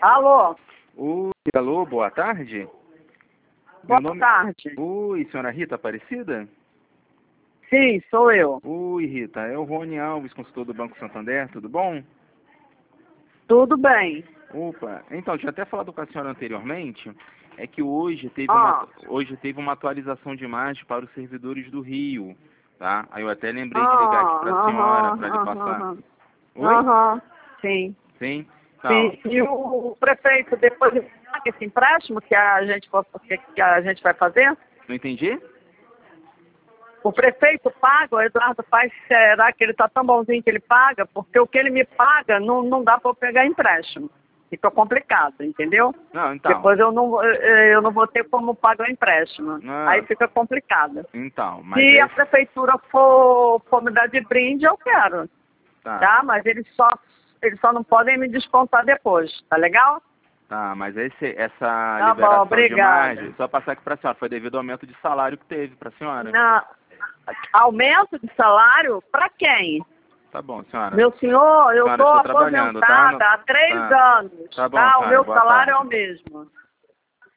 Alô? Oi, alô, boa tarde. Boa tarde. Oi, senhora Rita Aparecida? Sim, sou eu. Oi, Rita, é o Rony Alves, consultor do Banco Santander, tudo bom? Tudo bem. Opa, então, tinha até falado com a senhora anteriormente, é que hoje teve uma atualização de imagem para os servidores do Rio, tá? Aí eu até lembrei de ligar aqui para a senhora, para lhe passar. Oi? Sim. Sim? Não. Sim. E o prefeito depois paga esse empréstimo que a gente vai fazer? Não entendi? O prefeito paga, o Eduardo Paes, será que ele está tão bonzinho que ele paga? Porque o que ele me paga não dá para eu pegar empréstimo. Fica complicado, entendeu? Não, então. Depois eu não vou ter como pagar o empréstimo. Não. Aí fica complicado. Então, mas Se a prefeitura for me dar de brinde, eu quero. Tá? Mas eles só não podem me descontar depois, tá legal? Tá, mas essa Tá liberação bom, de margem, obrigada. só passar aqui para a senhora, foi devido ao aumento de salário que teve para a senhora. Aumento de salário para quem? Tá bom, senhora. Meu senhor, eu estou trabalhando, aposentada tá? há 3 anos. Tá bom, Tá? O senhora, meu boa salário tarde. é o mesmo.